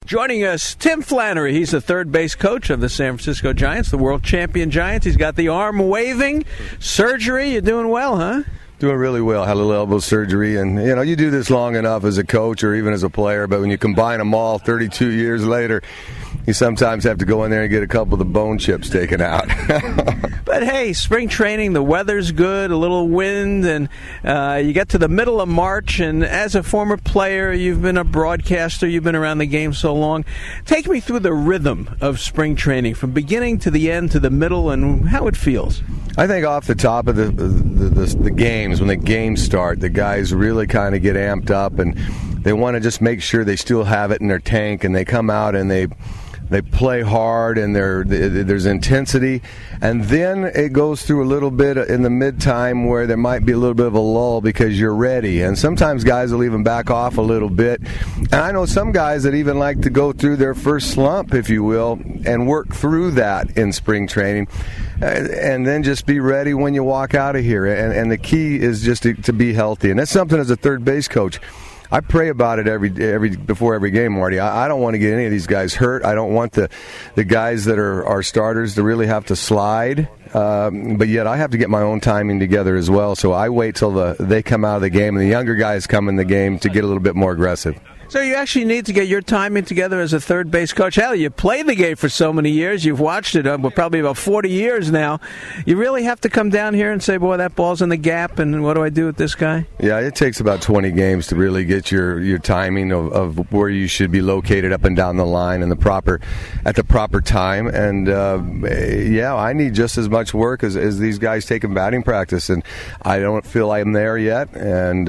Joining us, Tim Flannery. He's the third base coach of the San Francisco Giants, the world champion Giants. He's got the arm waving, surgery. You're doing well, huh? Doing really well. Had a little elbow surgery, and you do this long enough as a coach or even as a player, but when you combine them all 32 years later, you sometimes have to go in there and get a couple of the bone chips taken out. But hey, spring training, the weather's good, a little wind, and you get to the middle of March, and as a former player, you've been a broadcaster, you've been around the game so long. Take me through the rhythm of spring training, from beginning to the end to the middle, and how it feels. I think off the top of the games, when the games start, the guys really kind of get amped up, and they want to just make sure they still have it in their tank, and they come out and they play hard, and there's intensity, and then it goes through a little bit in the mid-time where there might be a little bit of a lull because you're ready, and sometimes guys will even back off a little bit. And I know some guys that even like to go through their first slump, if you will, and work through that in spring training, and then just be ready when you walk out of here. And the key is just to be healthy, and that's something as a third base coach I pray about it before every game, Marty. I don't want to get any of these guys hurt. I don't want the guys that are our starters to really have to slide. But yet I have to get my own timing together as well. So I wait till they come out of the game and the younger guys come in the game to get a little bit more aggressive. So you actually need to get your timing together as a third base coach. Hell, you played the game for so many years. You've watched it probably about 40 years now. You really have to come down here and say, boy, that ball's in the gap, and what do I do with this guy? Yeah, it takes about 20 games to really get your timing of where you should be located up and down the line and at the proper time. And, I need just as much work as these guys taking batting practice, and I don't feel I'm there yet. And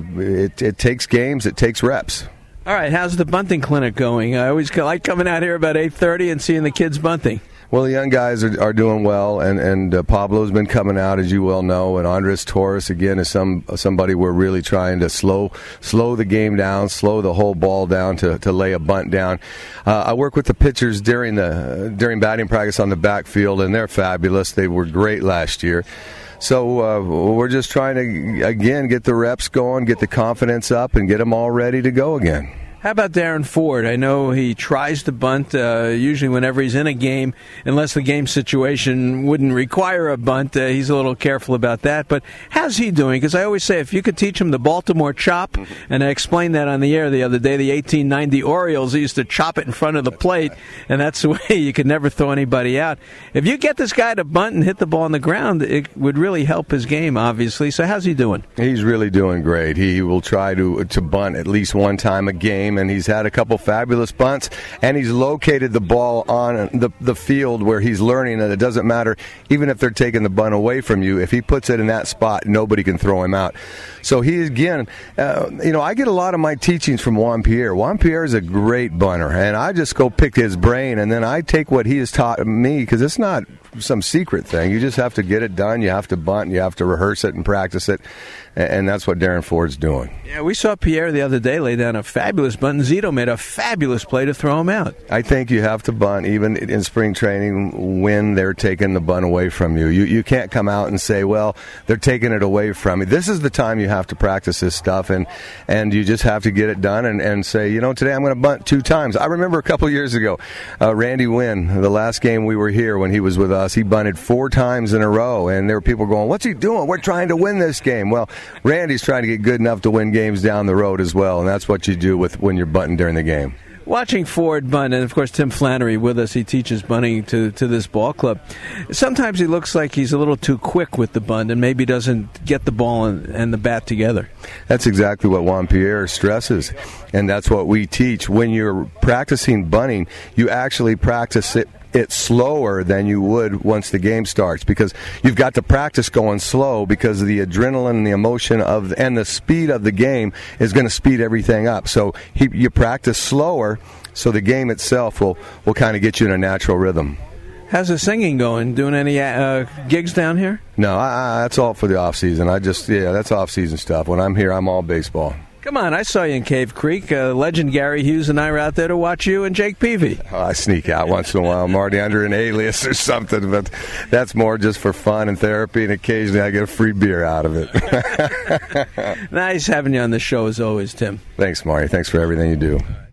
it takes games. It takes reps. All right, how's the bunting clinic going? I always like coming out here about 8:30 and seeing the kids bunting. Well, the young guys are doing well, and Pablo's been coming out, as you well know, and Andres Torres, again, is somebody we're really trying to slow the game down, slow the whole ball down to lay a bunt down. I work with the pitchers during batting practice on the backfield, and they're fabulous. They were great last year. So we're just trying to, again, get the reps going, get the confidence up, and get them all ready to go again. How about Darren Ford? I know he tries to bunt usually whenever he's in a game, unless the game situation wouldn't require a bunt. He's a little careful about that. But how's he doing? Because I always say if you could teach him the Baltimore chop, and I explained that on the air the other day, the 1890 Orioles, they used to chop it in front of the plate, and that's the way you could never throw anybody out. If you get this guy to bunt and hit the ball on the ground, it would really help his game, obviously. So how's he doing? He's really doing great. He will try to bunt at least one time a game, and he's had a couple fabulous bunts, and he's located the ball on the field where he's learning that it doesn't matter, even if they're taking the bunt away from you, if he puts it in that spot, nobody can throw him out. So he, again, I get a lot of my teachings from Juan Pierre. Juan Pierre is a great bunter, and I just go pick his brain, and then I take what he has taught me, because it's not some secret thing. You just have to get it done. You have to bunt, and you have to rehearse it and practice it, and that's what Darren Ford's doing. Yeah, we saw Pierre the other day lay down a fabulous bunt, and Zito made a fabulous play to throw him out. I think you have to bunt, even in spring training, when they're taking the bunt away from you. You can't come out and say, well, they're taking it away from me. This is the time you have to practice this stuff, and you just have to get it done and say, today I'm going to bunt 2 times. I remember a couple years ago, Randy Wynn, the last game we were here when he was with us, he bunted 4 times in a row, and there were people going, what's he doing? We're trying to win this game. Well, Randy's trying to get good enough to win games down the road as well, and that's what you do when you're bunting during the game. Watching Ford bunt, and of course Tim Flannery with us, he teaches bunting to this ball club. Sometimes he looks like he's a little too quick with the bunt and maybe doesn't get the ball and the bat together. That's exactly what Juan Pierre stresses, and that's what we teach. When you're practicing bunting, you actually practice it slower than you would once the game starts, because you've got the practice going slow, because of the adrenaline and the emotion and the speed of the game is going to speed everything up. So you practice slower, so the game itself will kind of get you in a natural rhythm. How's the singing going? Doing any gigs down here? No, that's all for the off season. That's off season stuff. When I'm here, I'm all baseball. Come on, I saw you in Cave Creek. Legend Gary Hughes and I were out there to watch you and Jake Peavy. I sneak out once in a while, Marty, under an alias or something, but that's more just for fun and therapy, and occasionally I get a free beer out of it. Nice having you on the show as always, Tim. Thanks, Marty. Thanks for everything you do.